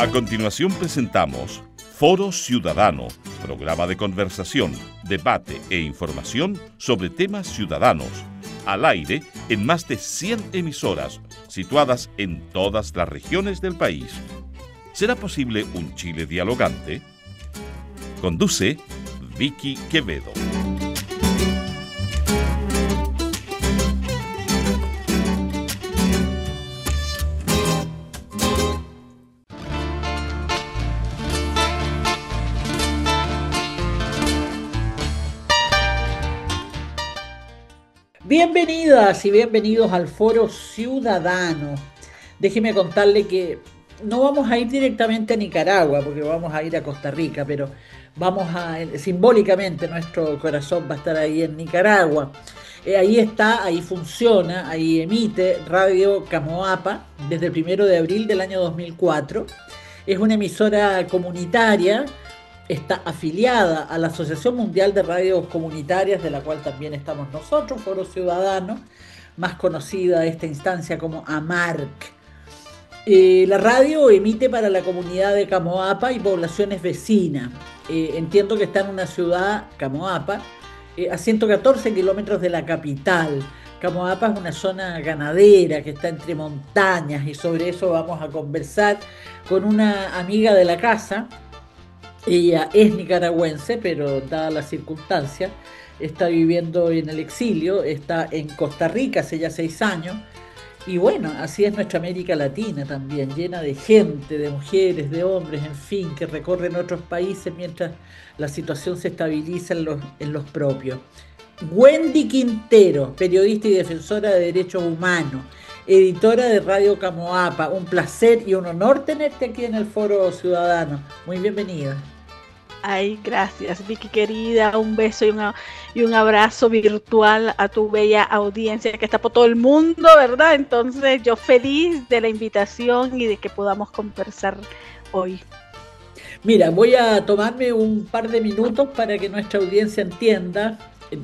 A continuación presentamos Foro Ciudadano, programa de conversación, debate e información sobre temas ciudadanos, al aire en más de 100 emisoras, situadas en todas las regiones del país. ¿Será posible un Chile dialogante? Conduce Vicky Quevedo. Bienvenidas y bienvenidos al Foro Ciudadano. Déjeme contarle que no vamos a ir directamente a Nicaragua, porque vamos a ir a Costa Rica, pero simbólicamente nuestro corazón va a estar ahí en Nicaragua. Ahí está, ahí funciona, ahí emite Radio Camoapa desde el 1 de abril del año 2004. Es una emisora comunitaria. Está afiliada a la Asociación Mundial de Radios Comunitarias, de la cual también estamos nosotros, Foro Ciudadano, más conocida esta instancia como AMARC. La radio emite para la comunidad de Camoapa y poblaciones vecinas. Entiendo que está en una ciudad, Camoapa, a 114 kilómetros de la capital. Camoapa es una zona ganadera que está entre montañas, y sobre eso vamos a conversar con una amiga de la casa. Ella es nicaragüense, pero dadas las circunstancias, está viviendo en el exilio, está en Costa Rica hace ya 6 años. Y bueno, así es nuestra América Latina también, llena de gente, de mujeres, de hombres, en fin, que recorren otros países mientras la situación se estabiliza en los propios. Wendy Quintero, periodista y defensora de derechos humanos, editora de Radio Camoapa. Un placer y un honor tenerte aquí en el Foro Ciudadano. Muy bienvenida. Ay, gracias, Vicky querida. Un beso y un abrazo virtual a tu bella audiencia que está por todo el mundo, ¿verdad? Entonces, yo feliz de la invitación y de que podamos conversar hoy. Mira, voy a tomarme un par de minutos para que nuestra audiencia entienda,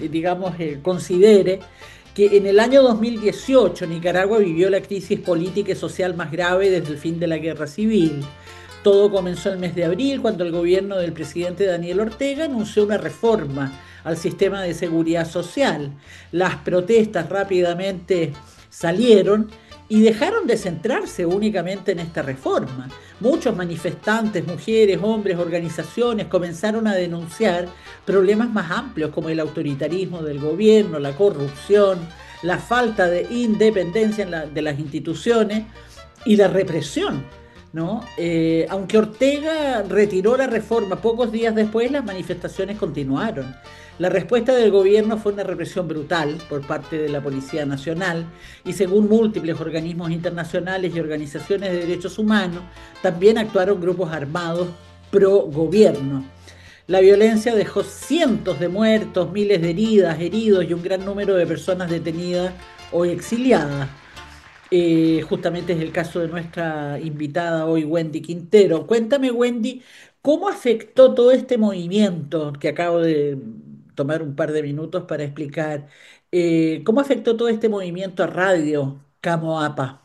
considere que en el año 2018 Nicaragua vivió la crisis política y social más grave desde el fin de la guerra civil. Todo comenzó el mes de abril, cuando el gobierno del presidente Daniel Ortega anunció una reforma al sistema de seguridad social. Las protestas rápidamente salieron y dejaron de centrarse únicamente en esta reforma. Muchos manifestantes, mujeres, hombres, organizaciones comenzaron a denunciar problemas más amplios como el autoritarismo del gobierno, la corrupción, la falta de independencia de las instituciones y la represión, ¿no? Aunque Ortega retiró la reforma pocos días después, las manifestaciones continuaron. La respuesta del gobierno fue una represión brutal por parte de la Policía Nacional, y según múltiples organismos internacionales y organizaciones de derechos humanos, también actuaron grupos armados pro gobierno. La violencia dejó cientos de muertos, miles de heridos y un gran número de personas detenidas o exiliadas. Justamente es el caso de nuestra invitada hoy, Wendy Quintero. Cuéntame, Wendy, ¿cómo afectó todo este movimiento que acabo de tomar un par de minutos para explicar? ¿Cómo afectó todo este movimiento a Radio Camoapa?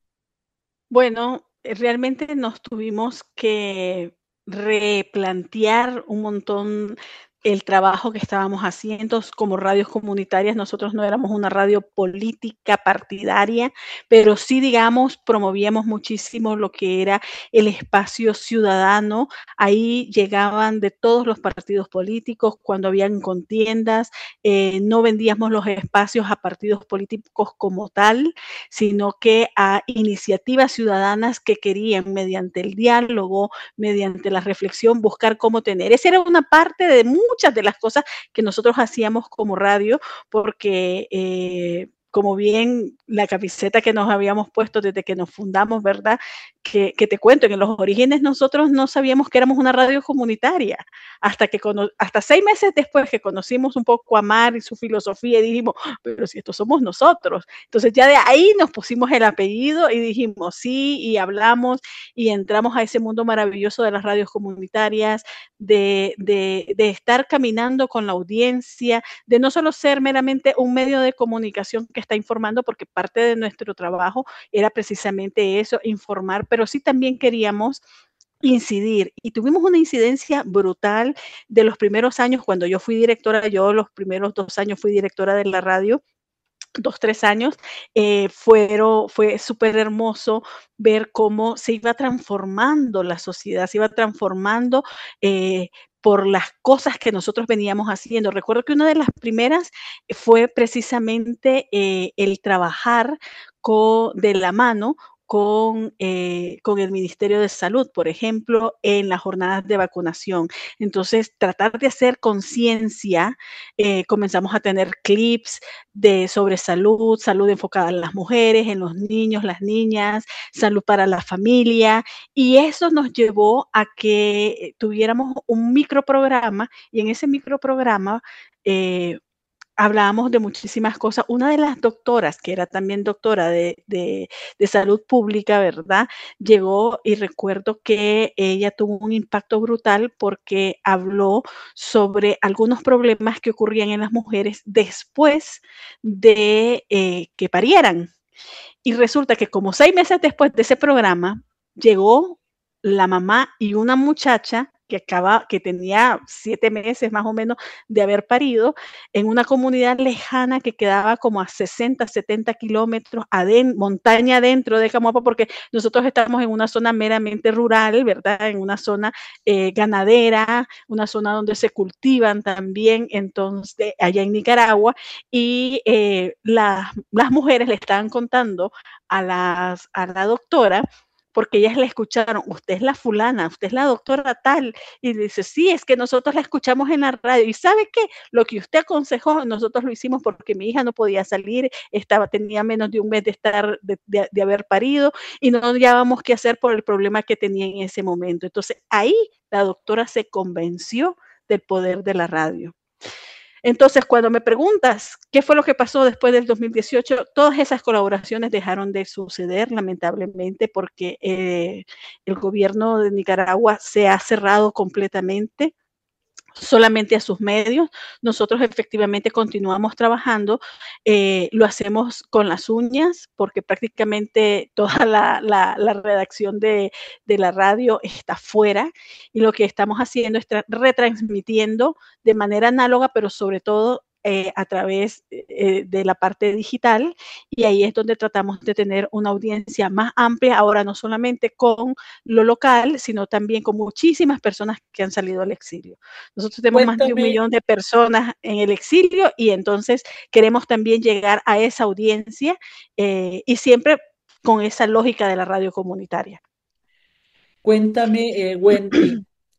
Bueno, realmente nos tuvimos que replantear un montón el trabajo que estábamos haciendo como radios comunitarias. Nosotros no éramos una radio política partidaria, pero sí, digamos, promovíamos muchísimo lo que era el espacio ciudadano. Ahí llegaban de todos los partidos políticos cuando habían contiendas. No vendíamos los espacios a partidos políticos como tal, sino que a iniciativas ciudadanas que querían, mediante el diálogo, mediante la reflexión, buscar cómo tener. Esa era una parte de muchas de las cosas que nosotros hacíamos como radio, porque como bien la camiseta que nos habíamos puesto desde que nos fundamos, ¿verdad? Que te cuento, que en los orígenes nosotros no sabíamos que éramos una radio comunitaria, hasta 6 meses después que conocimos un poco a Mar y su filosofía, y dijimos, pero si estos somos nosotros. Entonces ya de ahí nos pusimos el apellido y dijimos sí, y hablamos y entramos a ese mundo maravilloso de las radios comunitarias, de estar caminando con la audiencia, de no solo ser meramente un medio de comunicación que está informando, porque parte de nuestro trabajo era precisamente eso, informar, pero sí también queríamos incidir. Y tuvimos una incidencia brutal de los primeros años cuando yo fui directora. Yo los primeros 2 años fui directora de la radio, 2, 3 años. Fue súper hermoso ver cómo se iba transformando la sociedad, se iba transformando por las cosas que nosotros veníamos haciendo. Recuerdo que una de las primeras fue precisamente el trabajar de la mano con el Ministerio de Salud, por ejemplo, en las jornadas de vacunación. Entonces, tratar de hacer conciencia, comenzamos a tener clips sobre salud, salud enfocada en las mujeres, en los niños, las niñas, salud para la familia, y eso nos llevó a que tuviéramos un microprograma, y en ese microprograma hablábamos de muchísimas cosas. Una de las doctoras, que era también doctora de salud pública, ¿verdad? Llegó y recuerdo que ella tuvo un impacto brutal porque habló sobre algunos problemas que ocurrían en las mujeres después de que parieran. Y resulta que como 6 meses después de ese programa, llegó la mamá y una muchacha que tenía 7 meses más o menos de haber parido, en una comunidad lejana que quedaba como a 60, 70 kilómetros, montaña adentro de Camoapa, porque nosotros estamos en una zona meramente rural, ¿verdad? En una zona ganadera, una zona donde se cultivan también, entonces, allá en Nicaragua, y las mujeres le estaban contando a la doctora, porque ellas le escucharon, usted es la fulana, usted es la doctora tal, y dice, sí, es que nosotros la escuchamos en la radio, y ¿sabe qué? Lo que usted aconsejó, nosotros lo hicimos porque mi hija no podía salir, tenía menos de un mes de haber parido, y no hallábamos qué hacer por el problema que tenía en ese momento. Entonces, ahí la doctora se convenció del poder de la radio. Entonces, cuando me preguntas qué fue lo que pasó después del 2018, todas esas colaboraciones dejaron de suceder, lamentablemente, porque el gobierno de Nicaragua se ha cerrado completamente solamente a sus medios. Nosotros efectivamente continuamos trabajando, lo hacemos con las uñas, porque prácticamente toda la redacción de la radio está fuera, y lo que estamos haciendo es retransmitiendo de manera análoga, pero sobre todo a través de la parte digital, y ahí es donde tratamos de tener una audiencia más amplia, ahora no solamente con lo local, sino también con muchísimas personas que han salido al exilio. Nosotros tenemos más de 1 millón de personas en el exilio, y entonces queremos también llegar a esa audiencia y siempre con esa lógica de la radio comunitaria. Cuéntame, Wendy,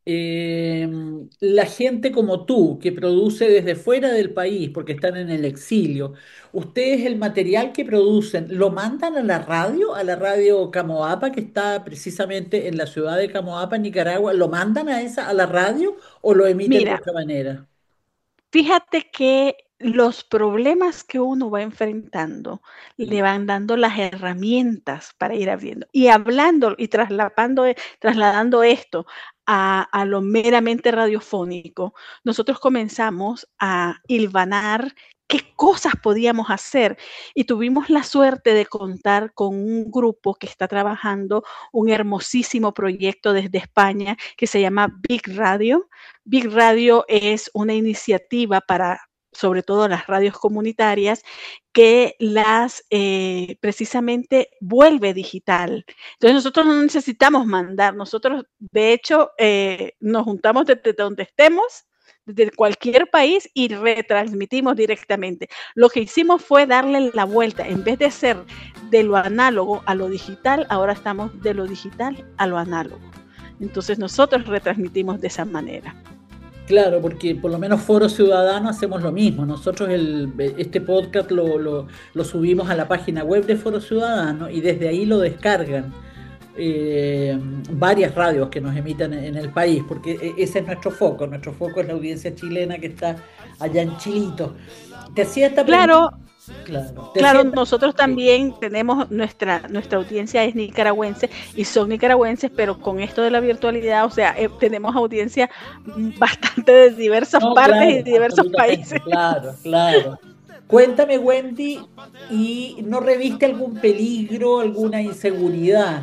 la gente como tú, que produce desde fuera del país porque están en el exilio, ¿ustedes el material que producen lo mandan a la radio Camoapa, que está precisamente en la ciudad de Camoapa, Nicaragua? ¿Lo mandan a la radio o lo emiten de Mira, otra manera? fíjate que los problemas que uno va enfrentando le van dando las herramientas para ir abriendo. Y hablando y trasladando esto a lo meramente radiofónico, nosotros comenzamos a hilvanar qué cosas podíamos hacer, y tuvimos la suerte de contar con un grupo que está trabajando un hermosísimo proyecto desde España que se llama Big Radio. Big Radio es una iniciativa para, sobre todo, las radios comunitarias, que precisamente vuelve digital. Entonces nosotros no necesitamos mandar, nosotros de hecho nos juntamos desde donde estemos, desde cualquier país, y retransmitimos directamente. Lo que hicimos fue darle la vuelta, en vez de ser de lo análogo a lo digital, ahora estamos de lo digital a lo análogo. Entonces nosotros retransmitimos de esa manera. Claro, porque por lo menos Foro Ciudadano hacemos lo mismo. Nosotros este podcast lo subimos a la página web de Foro Ciudadano y desde ahí lo descargan varias radios que nos emitan en el país, porque ese es nuestro foco. Nuestro foco es la audiencia chilena que está allá en Chilito. Te hacía esta pregunta. Claro, nosotros también tenemos nuestra audiencia es nicaragüense y son nicaragüenses, pero con esto de la virtualidad, o sea, tenemos audiencia bastante de diversas partes y diversos países. Claro. Cuéntame, Wendy, ¿y no reviste algún peligro, alguna inseguridad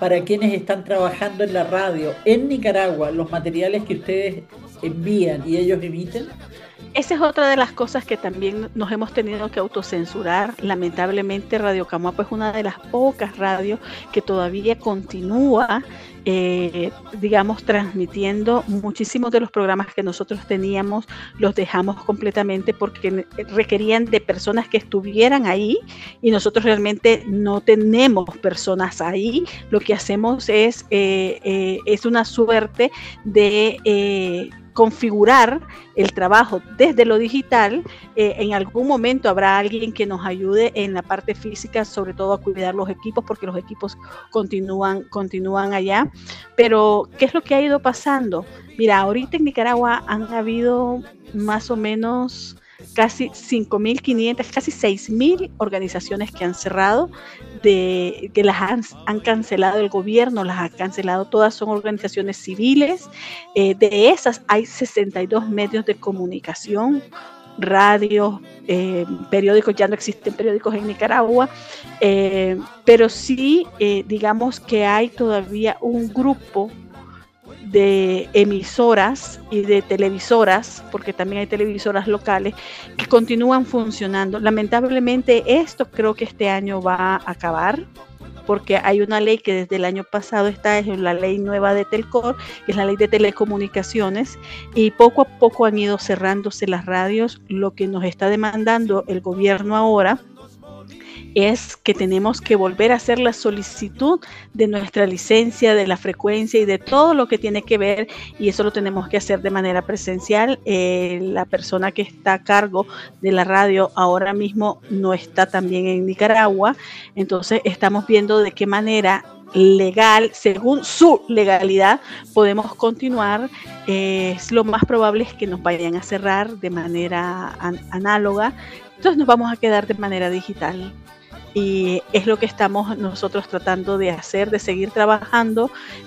para quienes están trabajando en la radio en Nicaragua, los materiales que ustedes envían y ellos emiten? Esa es otra de las cosas que también nos hemos tenido que autocensurar. Lamentablemente, Radio Camuapa es una de las pocas radios que todavía continúa, digamos, transmitiendo. Muchísimos de los programas que nosotros teníamos los dejamos completamente porque requerían de personas que estuvieran ahí, y nosotros realmente no tenemos personas ahí. Lo que hacemos es una suerte de configurar el trabajo desde lo digital. En algún momento habrá alguien que nos ayude en la parte física, sobre todo a cuidar los equipos, porque los equipos continúan allá. Pero, ¿qué es lo que ha ido pasando? Mira, ahorita en Nicaragua han habido más o menos casi 5.500, casi 6.000 organizaciones que han cerrado, que las han cancelado el gobierno, las ha cancelado, todas son organizaciones civiles. De esas hay 62 medios de comunicación, radios, periódicos. Ya no existen periódicos en Nicaragua, pero sí, digamos que hay todavía un grupo de emisoras y de televisoras, porque también hay televisoras locales, que continúan funcionando. Lamentablemente esto creo que este año va a acabar, porque hay una ley que desde el año pasado está, es la ley nueva de Telcor, que es la ley de telecomunicaciones, y poco a poco han ido cerrándose las radios. Lo que nos está demandando el gobierno ahora es que tenemos que volver a hacer la solicitud de nuestra licencia, de la frecuencia y de todo lo que tiene que ver, y eso lo tenemos que hacer de manera presencial. La persona que está a cargo de la radio ahora mismo no está también en Nicaragua, entonces estamos viendo de qué manera legal, según su legalidad, podemos continuar. Lo más probable es que nos vayan a cerrar de manera análoga, entonces nos vamos a quedar de manera digital. Y es lo que estamos nosotros tratando de hacer, de seguir trabajando,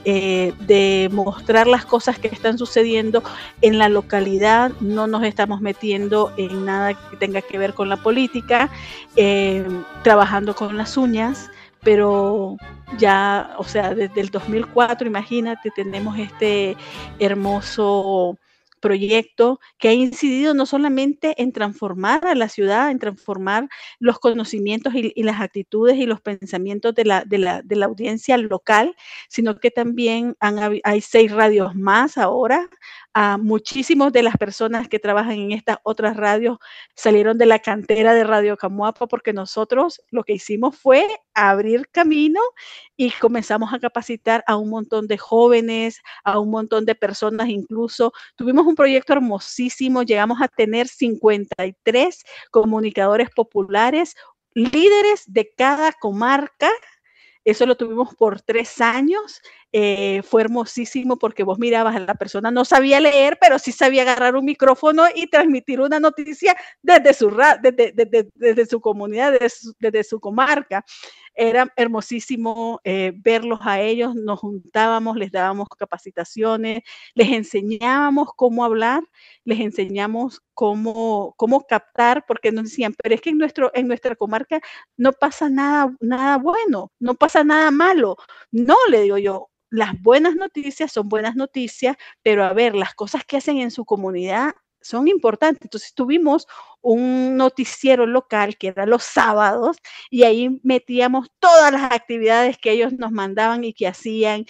de mostrar las cosas que están sucediendo en la localidad. No nos estamos metiendo en nada que tenga que ver con la política, trabajando con las uñas, pero ya, o sea, desde el 2004, imagínate, tenemos este hermoso proyecto que ha incidido no solamente en transformar a la ciudad, en transformar los conocimientos y las actitudes y los pensamientos de la audiencia local, sino que también hay 6 radios más ahora. Muchísimos de las personas que trabajan en estas otras radios salieron de la cantera de Radio Camuapa, porque nosotros lo que hicimos fue abrir camino y comenzamos a capacitar a un montón de jóvenes, a un montón de personas. Incluso tuvimos un proyecto hermosísimo, llegamos a tener 53 comunicadores populares, líderes de cada comarca. Eso lo tuvimos por 3 años. Fue hermosísimo porque vos mirabas a la persona, no sabía leer, pero sí sabía agarrar un micrófono y transmitir una noticia desde su comunidad, desde su comarca. Era hermosísimo verlos a ellos. Nos juntábamos, les dábamos capacitaciones, les enseñábamos cómo hablar, les enseñamos cómo captar, porque nos decían, pero es que en nuestra comarca no pasa nada bueno, no pasa nada malo. No, le digo yo, las buenas noticias son buenas noticias, pero a ver, las cosas que hacen en su comunidad son importantes. Entonces tuvimos un noticiero local que era los sábados, y ahí metíamos todas las actividades que ellos nos mandaban y que hacían,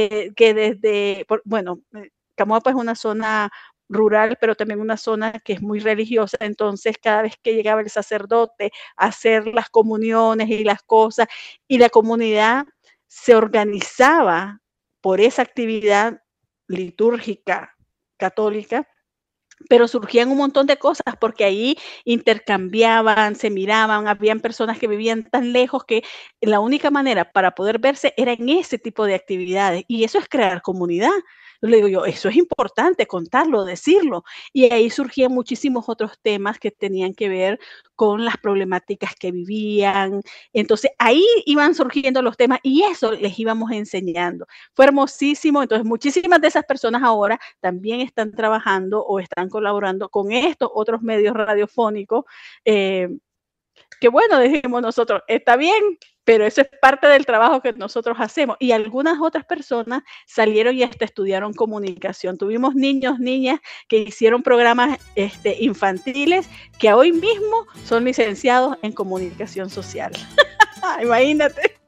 bueno, Camuapa es una zona rural, pero también una zona que es muy religiosa. Entonces cada vez que llegaba el sacerdote a hacer las comuniones y las cosas, y la comunidad se organizaba por esa actividad litúrgica católica, pero surgían un montón de cosas, porque ahí intercambiaban, se miraban, habían personas que vivían tan lejos que la única manera para poder verse era en ese tipo de actividades, y eso es crear comunidad. Le digo yo, eso es importante contarlo, decirlo, y ahí surgían muchísimos otros temas que tenían que ver con las problemáticas que vivían. Entonces ahí iban surgiendo los temas y eso les íbamos enseñando. Fue hermosísimo. Entonces muchísimas de esas personas ahora también están trabajando o están colaborando con estos otros medios radiofónicos, que bueno, dijimos nosotros, está bien, pero eso es parte del trabajo que nosotros hacemos. Y algunas otras personas salieron y hasta estudiaron comunicación. Tuvimos niños, niñas que hicieron programas infantiles que hoy mismo son licenciados en comunicación social. Imagínate.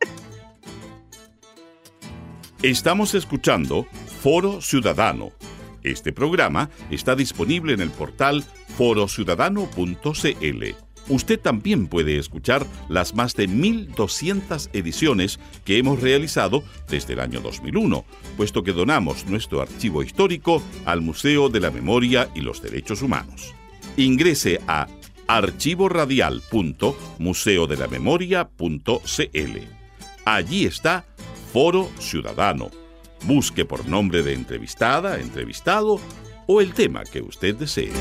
Estamos escuchando Foro Ciudadano. Este programa está disponible en el portal forociudadano.cl. Usted también puede escuchar las más de 1.200 ediciones que hemos realizado desde el año 2001, puesto que donamos nuestro archivo histórico al Museo de la Memoria y los Derechos Humanos. Ingrese a archivoradial.museodelamemoria.cl. Allí está Foro Ciudadano. Busque por nombre de entrevistada, entrevistado o el tema que usted desee.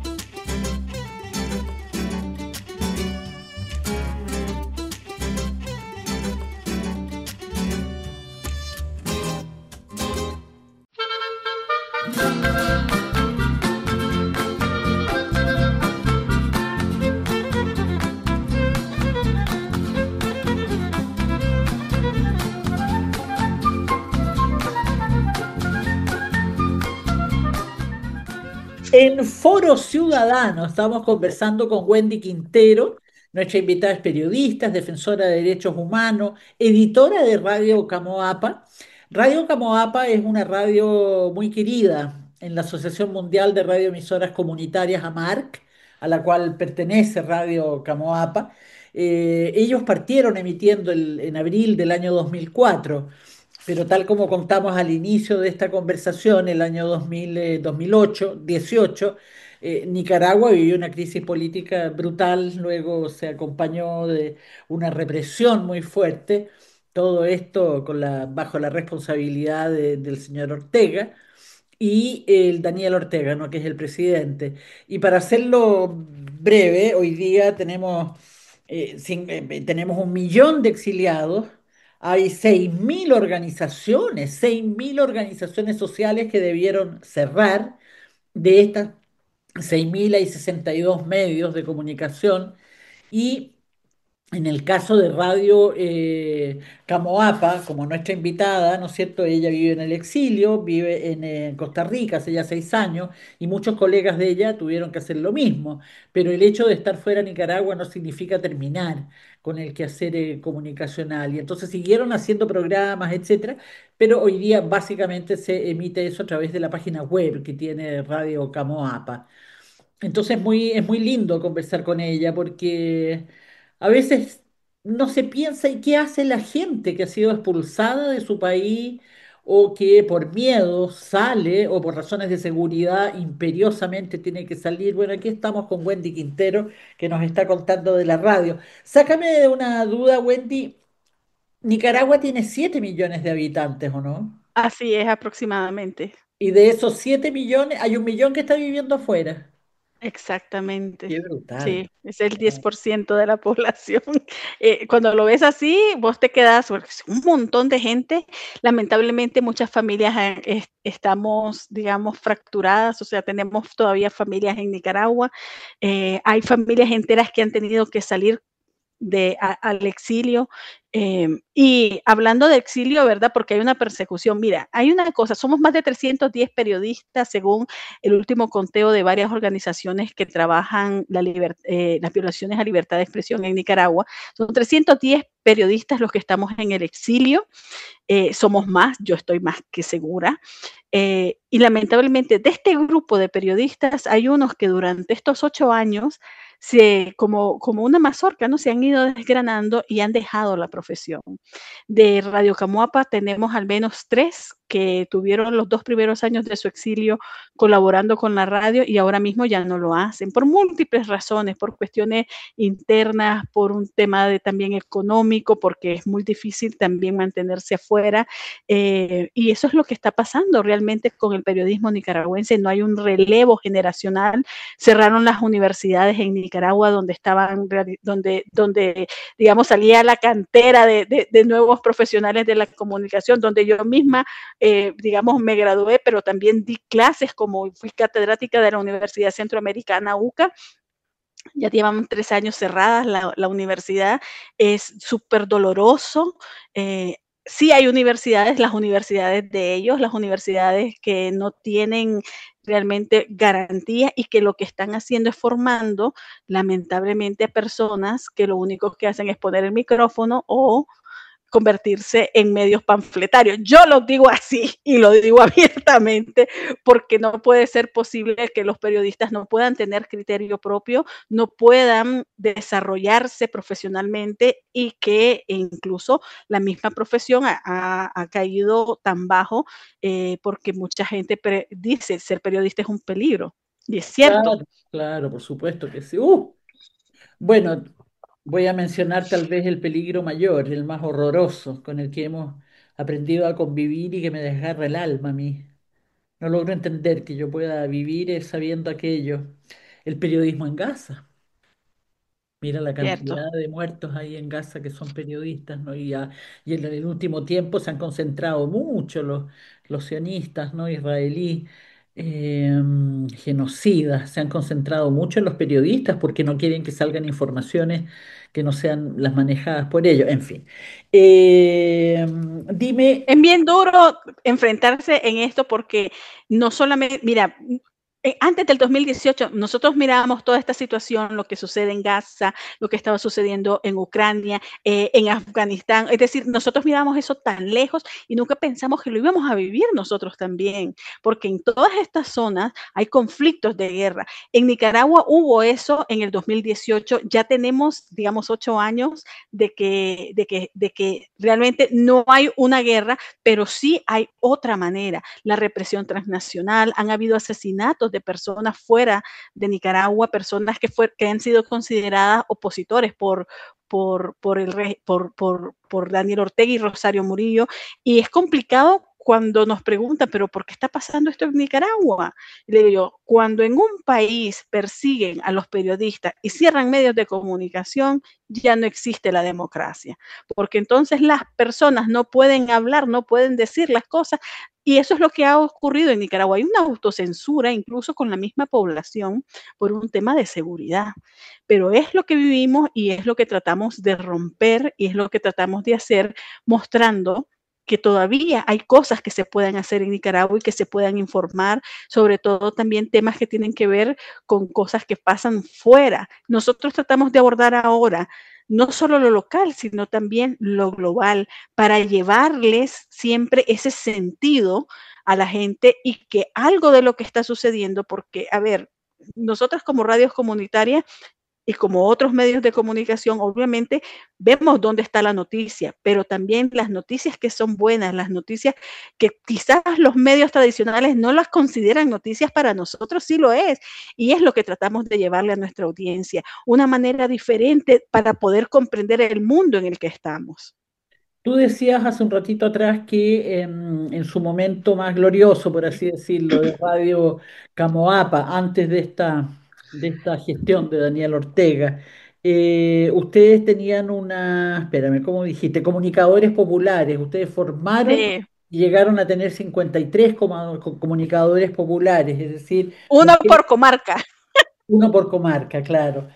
En Foro Ciudadano estamos conversando con Wendy Quintero. Nuestra invitada es periodista, es defensora de derechos humanos, editora de Radio Camoapa. Radio Camoapa es una radio muy querida en la Asociación Mundial de Radioemisoras Comunitarias, AMARC, a la cual pertenece Radio Camoapa. Ellos partieron emitiendo en abril del año 2004. Pero tal como contamos al inicio de esta conversación, el año 2008, 18, Nicaragua vivió una crisis política brutal, luego se acompañó de una represión muy fuerte, todo esto bajo la responsabilidad del señor Ortega y el Daniel Ortega, ¿no? Que es el presidente. Y para hacerlo breve, hoy día tenemos 1 millón de exiliados, hay 6.000 organizaciones sociales que debieron cerrar. De estas 6.000 hay 62 medios de comunicación y en el caso de Radio Camoapa, como nuestra invitada, ¿no es cierto? Ella vive en el exilio, vive en Costa Rica hace ya 6 años y muchos colegas de ella tuvieron que hacer lo mismo. Pero el hecho de estar fuera de Nicaragua no significa terminar con el quehacer comunicacional. Y entonces siguieron haciendo programas, etcétera, pero hoy día básicamente se emite eso a través de la página web que tiene Radio Camoapa. Entonces es muy lindo conversar con ella porque a veces no se piensa y qué hace la gente que ha sido expulsada de su país o que por miedo sale o por razones de seguridad imperiosamente tiene que salir. Bueno, aquí estamos con Wendy Quintero que nos está contando de la radio. Sácame de una duda, Wendy. Nicaragua tiene 7 millones de habitantes, ¿o no? Así es aproximadamente. Y de esos 7 millones hay 1 millón que está viviendo afuera. Exactamente. Qué brutal. Sí, es el 10% de la población. Cuando lo ves así, vos te quedas, porque es un montón de gente. Lamentablemente, muchas familias estamos, digamos, fracturadas, o sea, tenemos todavía familias en Nicaragua. Hay familias enteras que han tenido que salir al exilio. Y hablando de exilio, ¿verdad? Porque hay una persecución. Mira, hay una cosa, somos más de 310 periodistas según el último conteo de varias organizaciones que trabajan las violaciones a libertad de expresión en Nicaragua. Son 310 periodistas los que estamos en el exilio. Somos más, yo estoy más que segura. Y lamentablemente de este grupo de periodistas hay unos que durante estos 8 años como una mazorca, ¿no? Se han ido desgranando y han dejado la profesión. De Radio Camoapa tenemos al menos 3 que tuvieron los 2 primeros años de su exilio colaborando con la radio y ahora mismo ya no lo hacen por múltiples razones, por cuestiones internas, por un tema también económico, porque es muy difícil también mantenerse afuera. Y eso es lo que está pasando realmente con el periodismo nicaragüense. No hay un relevo generacional. Cerraron las universidades en Nicaragua donde digamos, salía la cantera de nuevos profesionales de la comunicación, donde yo misma, digamos, me gradué, pero también di clases como fui catedrática de la Universidad Centroamericana, UCA, Ya llevamos 3 años cerradas la universidad, es súper doloroso. Sí hay universidades, las universidades de ellos, las universidades que no tienen realmente garantía y que lo que están haciendo es formando, lamentablemente, a personas que lo único que hacen es poner el micrófono o convertirse en medios panfletarios. Yo lo digo así y lo digo abiertamente porque no puede ser posible que los periodistas no puedan tener criterio propio, no puedan desarrollarse profesionalmente y que incluso la misma profesión ha caído tan bajo porque mucha gente dice ser periodista es un peligro. Y es cierto. Claro, claro, por supuesto que sí. Bueno, voy a mencionar tal vez el peligro mayor, el más horroroso, con el que hemos aprendido a convivir y que me desgarra el alma a mí. No logro entender que yo pueda vivir sabiendo aquello. El periodismo en Gaza. Mira la Cierto. cantidad de muertos ahí en Gaza que son periodistas, ¿no? Y en el último tiempo se han concentrado mucho los sionistas, ¿no? Israelí, genocidas, se han concentrado mucho en los periodistas porque no quieren que salgan informaciones que no sean las manejadas por ellos. En fin. Dime, Es bien duro enfrentarse en esto porque no solamente, mira, antes del 2018 nosotros mirábamos toda esta situación, lo que sucede en Gaza, lo que estaba sucediendo en Ucrania, en Afganistán, es decir, nosotros mirábamos eso tan lejos y nunca pensamos que lo íbamos a vivir nosotros también, porque en todas estas zonas hay conflictos de guerra. En Nicaragua hubo eso en el 2018, ya tenemos, digamos, 8 años de que realmente no hay una guerra, pero sí hay otra manera. La represión transnacional, han habido asesinatos de personas fuera de Nicaragua, personas que han sido consideradas opositores por Daniel Ortega y Rosario Murillo. Y es complicado cuando nos preguntan, pero ¿por qué está pasando esto en Nicaragua? Y le digo yo, cuando en un país persiguen a los periodistas y cierran medios de comunicación, ya no existe la democracia, porque entonces las personas no pueden hablar, no pueden decir las cosas, y eso es lo que ha ocurrido en Nicaragua. Hay una autocensura incluso con la misma población por un tema de seguridad, pero es lo que vivimos y es lo que tratamos de romper y es lo que tratamos de hacer mostrando que todavía hay cosas que se puedan hacer en Nicaragua y que se puedan informar, sobre todo también temas que tienen que ver con cosas que pasan fuera. Nosotros tratamos de abordar ahora no solo lo local, sino también lo global, para llevarles siempre ese sentido a la gente y que algo de lo que está sucediendo, porque, a ver, nosotros como radios comunitarias y como otros medios de comunicación, obviamente vemos dónde está la noticia, pero también las noticias que son buenas, las noticias que quizás los medios tradicionales no las consideran noticias, para nosotros sí lo es. Y es lo que tratamos de llevarle a nuestra audiencia, una manera diferente para poder comprender el mundo en el que estamos. tú decías hace un ratito atrás que en su momento más glorioso, por así decirlo, de Radio Camoapa, antes de esta gestión de Daniel Ortega, ustedes tenían espérame, ¿cómo dijiste? Comunicadores populares. Ustedes formaron Sí, y llegaron a tener 53 comunicadores populares, es decir, uno por comarca, uno por comarca, claro.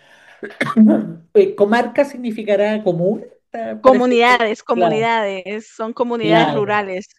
Comarca significará común, para efectos. Claro, son comunidades claro. rurales.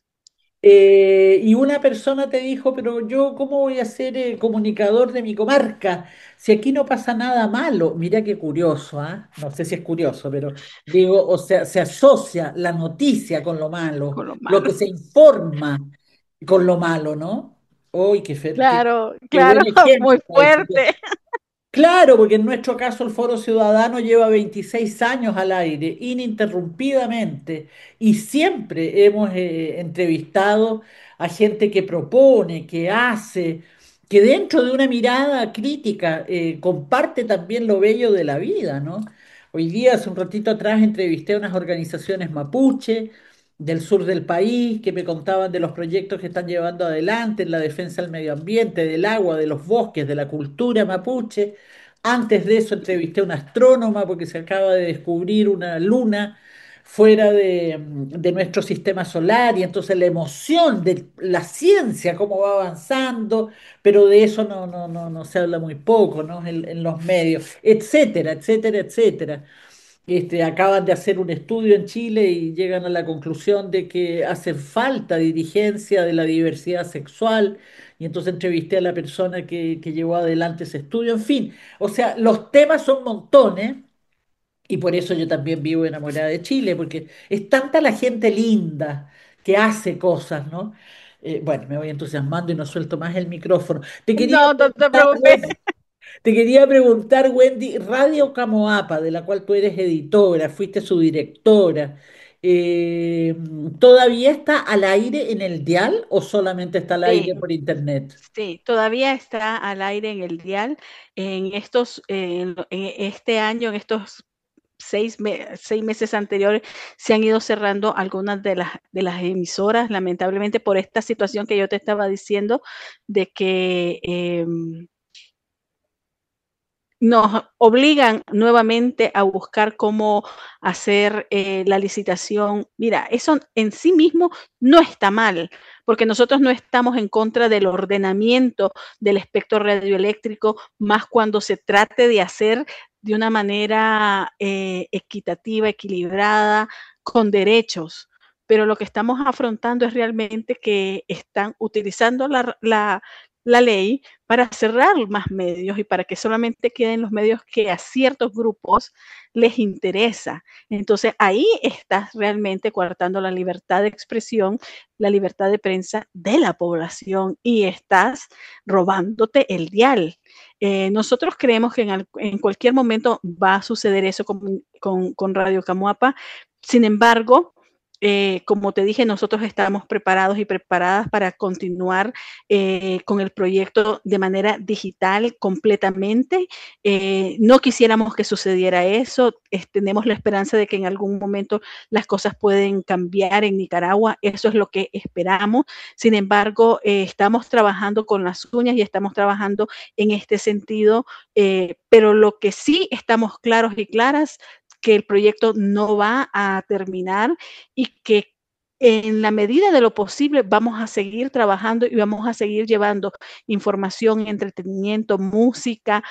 Y una persona te dijo, pero yo, ¿cómo voy a ser comunicador de mi comarca si aquí no pasa nada malo? Mira qué curioso, ¿ah? No sé si es curioso, pero digo, o sea, se asocia la noticia con lo malo, Con lo lo malo. que se informa con lo malo, ¿no? ¡Uy, Claro, qué claro, buen muy ejemplo ese! fuerte. Claro, porque en nuestro caso el Foro Ciudadano lleva 26 años al aire, ininterrumpidamente, y siempre hemos entrevistado a gente que propone, que hace, que dentro de una mirada crítica comparte también lo bello de la vida, ¿no? Hoy día, hace un ratito atrás, entrevisté a unas organizaciones mapuche del sur del país que me contaban de los proyectos que están llevando adelante en la defensa del medio ambiente, del agua, de los bosques, de la cultura mapuche. Antes de eso entrevisté a una astrónoma porque se acaba de descubrir una luna fuera de nuestro sistema solar, y entonces la emoción de la ciencia, cómo va avanzando, pero de eso no se habla muy poco, ¿no? En los medios, etcétera, etcétera, etcétera. Acaban de hacer un estudio en Chile y llegan a la conclusión de que hace falta dirigencia de la diversidad sexual, y entonces entrevisté a la persona que llevó adelante ese estudio. En fin, o sea, los temas son montones. Y por eso yo también vivo enamorada de Chile, porque es tanta la gente linda que hace cosas, ¿no? Bueno, me voy entusiasmando y no suelto más el micrófono. No, no te preocupes. Te quería preguntar, Wendy, Radio Camoapa, de la cual tú eres editora, fuiste su directora, eh, ¿todavía está al aire en el dial o solamente está al aire Sí, por internet? sí, todavía está al aire en el dial. En este año, en estos 6 meses anteriores, se han ido cerrando algunas de las emisoras, lamentablemente por esta situación que yo te estaba diciendo, de que nos obligan nuevamente a buscar cómo hacer la licitación. Mira, eso en sí mismo no está mal, porque nosotros no estamos en contra del ordenamiento del espectro radioeléctrico, más cuando se trate de hacer de una manera equitativa, equilibrada, con derechos. Pero lo que estamos afrontando es realmente que están utilizando la ley para cerrar más medios y para que solamente queden los medios que a ciertos grupos les interesa. Entonces ahí estás realmente coartando la libertad de expresión, la libertad de prensa de la población y estás robándote el dial. Nosotros creemos que en cualquier momento va a suceder eso con Radio Camuapa. Sin embargo, como te dije, nosotros estamos preparados y preparadas para continuar con el proyecto de manera digital completamente. No quisiéramos que sucediera eso. Tenemos la esperanza de que en algún momento las cosas pueden cambiar en Nicaragua. Eso es lo que esperamos. Sin embargo, estamos trabajando con las uñas y estamos trabajando en este sentido. Pero lo que sí estamos claros y claras, que el proyecto no va a terminar y que en la medida de lo posible vamos a seguir trabajando y vamos a seguir llevando información, entretenimiento, música,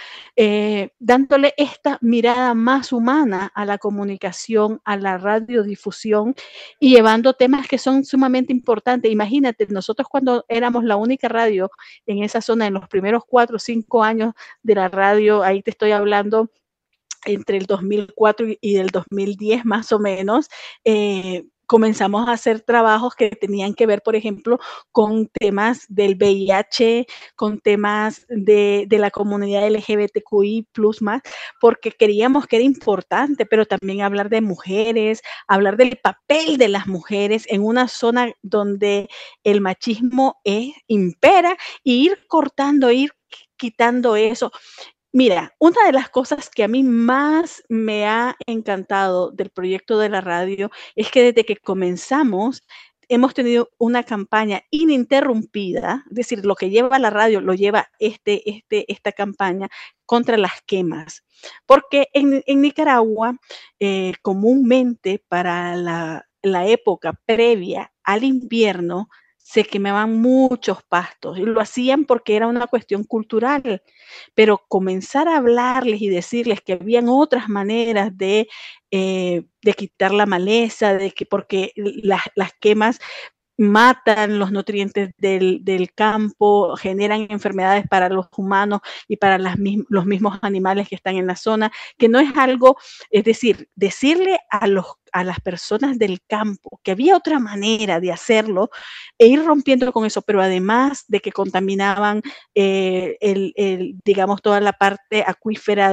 dándole esta mirada más humana a la comunicación, a la radiodifusión y llevando temas que son sumamente importantes. Imagínate, nosotros cuando éramos la única radio en esa zona, en los primeros 4 o 5 años de la radio, ahí te estoy hablando entre el 2004 y el 2010 más o menos, comenzamos a hacer trabajos que tenían que ver, por ejemplo, con temas del VIH, con temas de la comunidad LGBTQI+, porque queríamos que era importante, pero también hablar de mujeres, hablar del papel de las mujeres en una zona donde el machismo impera, y ir cortando, ir quitando eso. Mira, una de las cosas que a mí más me ha encantado del proyecto de la radio es que desde que comenzamos hemos tenido una campaña ininterrumpida, es decir, lo que lleva la radio lo lleva esta campaña contra las quemas. Porque en Nicaragua, comúnmente para la época previa al invierno, se quemaban muchos pastos y lo hacían porque era una cuestión cultural, pero comenzar a hablarles y decirles que habían otras maneras de quitar la maleza, porque las quemas matan los nutrientes del campo, generan enfermedades para los humanos y para los mismos animales que están en la zona, que no es algo, es decir, decirle a las personas del campo que había otra manera de hacerlo e ir rompiendo con eso, pero además de que contaminaban digamos, toda la parte acuífera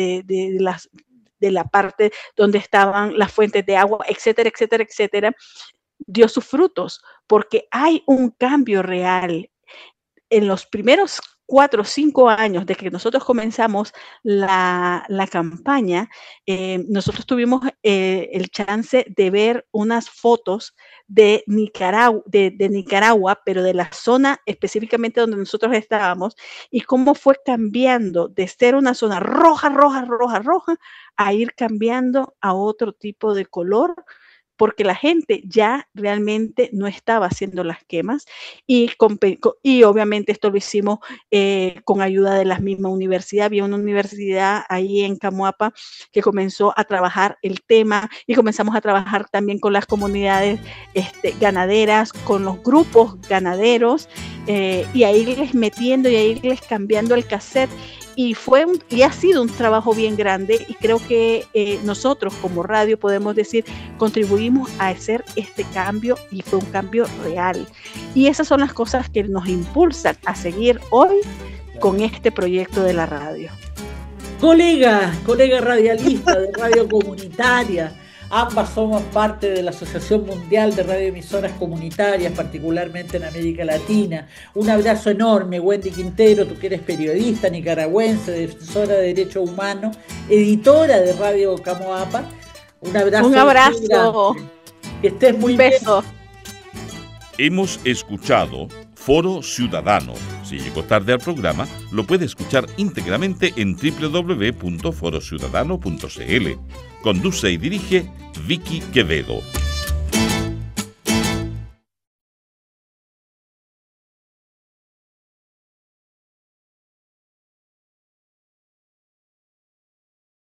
de la parte donde estaban las fuentes de agua, etcétera, etcétera, etcétera, dio sus frutos, porque hay un cambio real. En los primeros 4 o 5 años de que nosotros comenzamos la campaña, nosotros tuvimos el chance de ver unas fotos de Nicaragua, pero de la zona específicamente donde nosotros estábamos, y cómo fue cambiando de ser una zona roja, roja, roja, roja, a ir cambiando a otro tipo de color, porque la gente ya realmente no estaba haciendo las quemas y obviamente esto lo hicimos con ayuda de la misma universidad. Había una universidad ahí en Camoapa que comenzó a trabajar el tema y comenzamos a trabajar también con las comunidades ganaderas, con los grupos ganaderos y a irles metiendo y a irles cambiando el cassette. Y ha sido un trabajo bien grande y creo que nosotros como radio podemos decir contribuimos a hacer este cambio y fue un cambio real. Y esas son las cosas que nos impulsan a seguir hoy con este proyecto de la radio. Colega radialista de radio comunitaria, ambas somos parte de la Asociación Mundial de Radioemisoras Comunitarias, particularmente en América Latina. Un abrazo enorme, Wendy Quintero, tú que eres periodista nicaragüense, defensora de derechos humanos, editora de Radio Camoapa. Un abrazo. Que estés muy bien. Beso. Hemos escuchado Foro Ciudadano. Si llegó tarde al programa, lo puede escuchar íntegramente en www.forociudadano.cl. Conduce y dirige Vicky Quevedo.